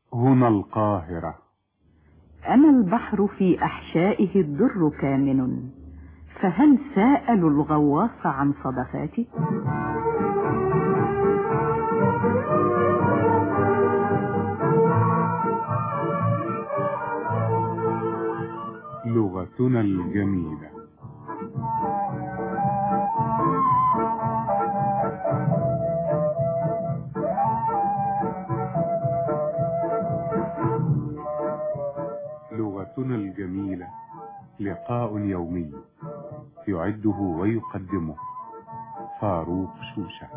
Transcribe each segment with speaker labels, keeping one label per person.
Speaker 1: هنا القاهرة.
Speaker 2: أنا البحر في أحشائه الدر كامن، فهل سأل الغواص عن صدفاتي؟
Speaker 1: لغتنا الجميلة. لغتنا الجميلة لقاء يومي يعده ويقدمه فاروق شوشة.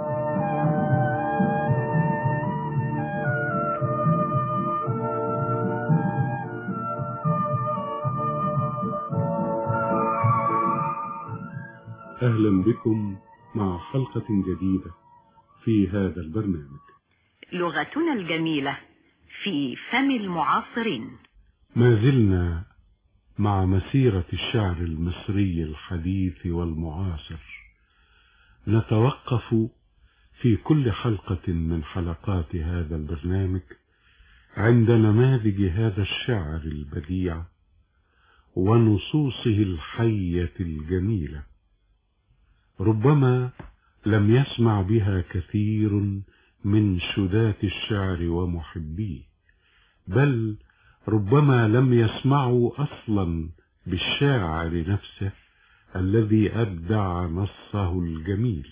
Speaker 1: أهلا بكم مع حلقة جديدة في هذا البرنامج.
Speaker 2: لغتنا الجميلة في فم المعاصرين.
Speaker 1: ما زلنا مع مسيرة الشعر المصري الحديث والمعاصر، نتوقف في كل حلقة من حلقات هذا البرنامج عند نماذج هذا الشعر البديع ونصوصه الحية الجميلة. ربما لم يسمع بها كثير من شدات الشعر ومحبيه، بل ربما لم يسمعوا أصلا بالشاعر نفسه الذي أبدع نصه الجميل.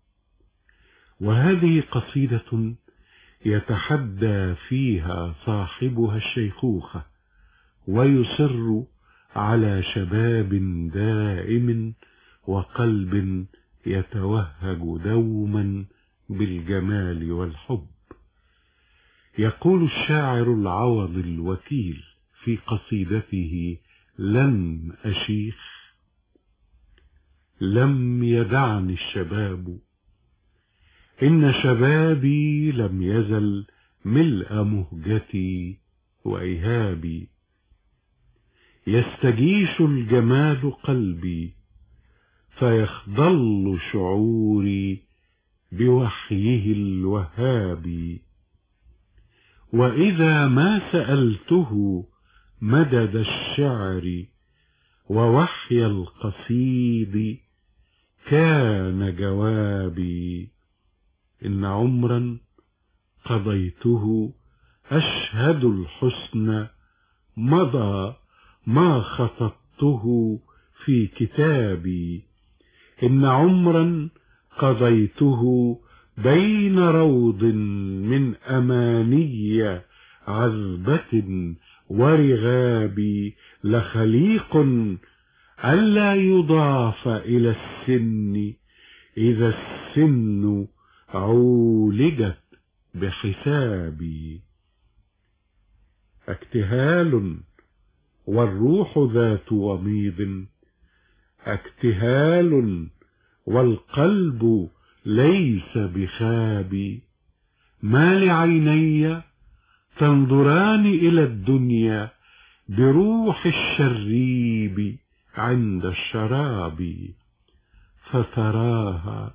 Speaker 1: وهذه قصيدة يتحدى فيها صاحبها الشيخوخة ويصر على شباب دائم وقلب يتوهج دوما بالجمال والحب. يقول الشاعر العوض الوكيل في قصيدته لن أشيخ: لم يدعني الشباب، إن شبابي لم يزل ملء مهجتي وإيهابي، يستجيش الجمال قلبي فيخضل شعوري بوحيه الوهابي، وإذا ما سألته مدد الشعر ووحي القصيد كان جوابي، إن عمرا قضيته أشهد الحسن مضى ما خطبته في كتابي، إن عمرا قضيته بين روض من أماني عذبة ورغاب، لخليق ألا يضاف إلى السن إذا السن عولجت بحسابي. اكتهال والروح ذات وميض، اكتهال والقلب ليس بخابي، ما لعيني تنظران إلى الدنيا بروح الشريب عند الشراب، فتراها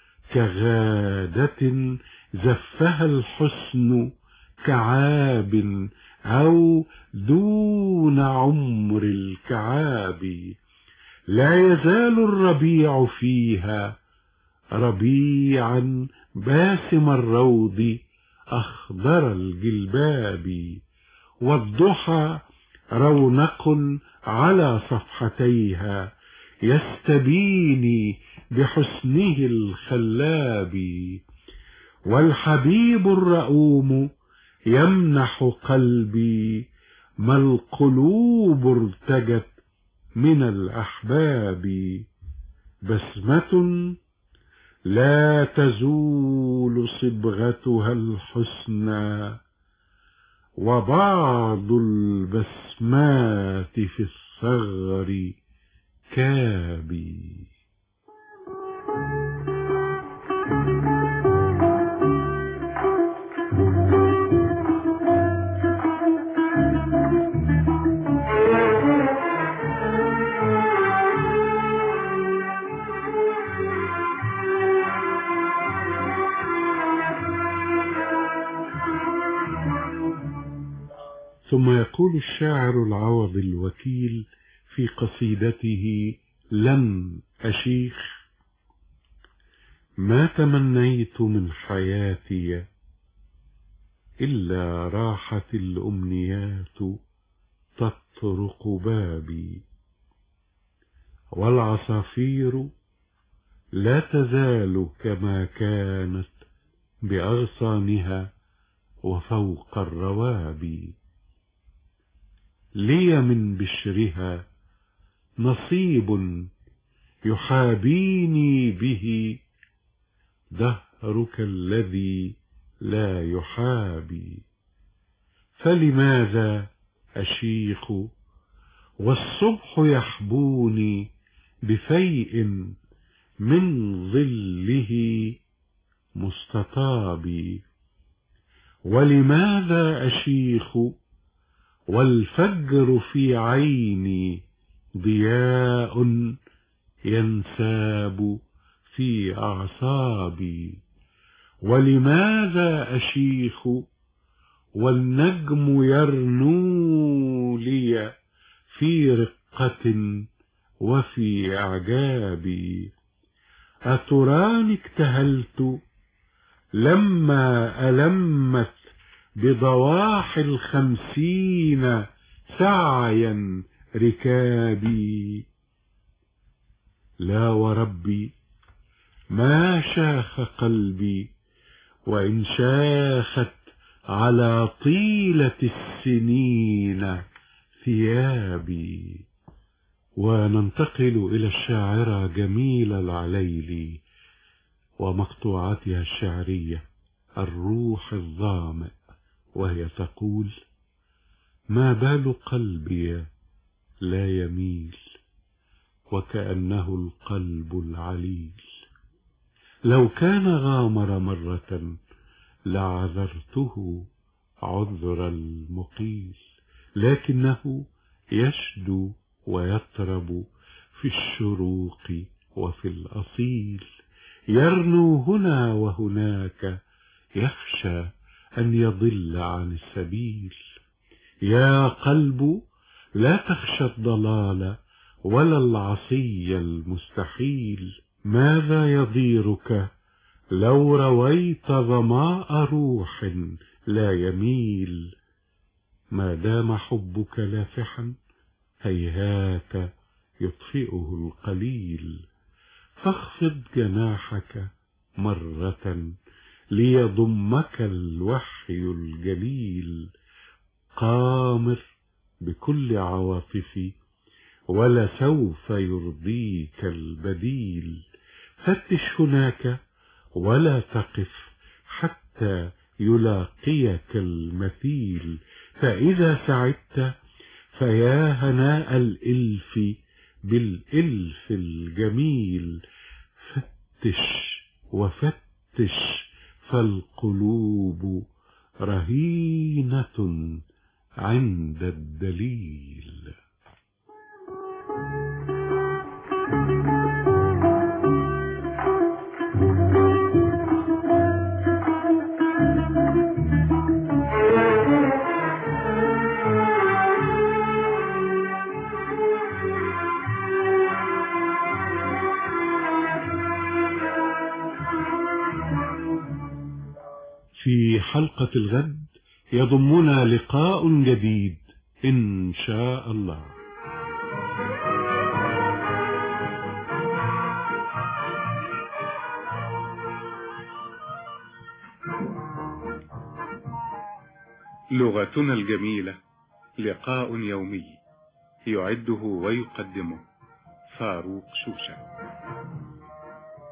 Speaker 1: كغادة زفها الحسن كعاب أو دون عمر الكعاب، لا يزال الربيع فيها ربيعا باسم الروض أخضر الجلباب، والضحى رونق على صفحتيها يستبيني بحسنه الخلاب، والحبيب الرؤوم يمنح قلبي ما القلوب ارتجت من الأحباب، بسمة لا تزول صبغتها الحسنى، وبعض البسمات في الثغر كابي. ثم يقول الشاعر العوض الوكيل في قصيدته لن أشيخ: ما تمنيت من حياتي إلا راحت الأمنيات تطرق بابي، والعصافير لا تزال كما كانت بأغصانها وفوق الروابي، لي من بشرها نصيب يحابيني به دهرك الذي لا يحابي، فلماذا أشيخ والصبح يحبوني بفيء من ظله مستطابي، ولماذا أشيخ والفجر في عيني ضياء ينساب في أعصابي، ولماذا أشيخ والنجم يرنو لي في رقة وفي إعجابي، أتراني اكتهلت لما ألمت بضواحي 50 سعيا ركابي، لا وربي ما شاخ قلبي وإن شاخت على طيلة السنين ثيابي. وننتقل إلى الشاعرة جميلة العليلي ومقطوعاتها الشعرية الروح الظامئ، وهي تقول: ما بال قلبي لا يميل وكأنه القلب العليل، لو كان غامر مرة لعذرته عذر المقيل، لكنه يشدو ويطرب في الشروق وفي الأصيل، يرنو هنا وهناك يخشى أن يضل عن السبيل. يا قلب لا تخشى الضلال ولا العصي المستحيل، ماذا يضيرك لو رويت ظماء روح لا يميل، ما دام حبك لافحا هيهات يطفئه القليل، فاخفض جناحك مرة ليضمك الوحي الجليل، قامر بكل عواطفي ولسوف يرضيك البديل، فتش هناك ولا تقف حتى يلاقيك المثيل، فإذا سعدت فيا هناء الإلف بالإلف الجميل، فتش وفتش فالقلوب رهينة عند الدليل. في حلقة الغد يضمنا لقاء جديد إن شاء الله. لغتنا الجميلة لقاء يومي، يعده ويقدمه فاروق شوشة.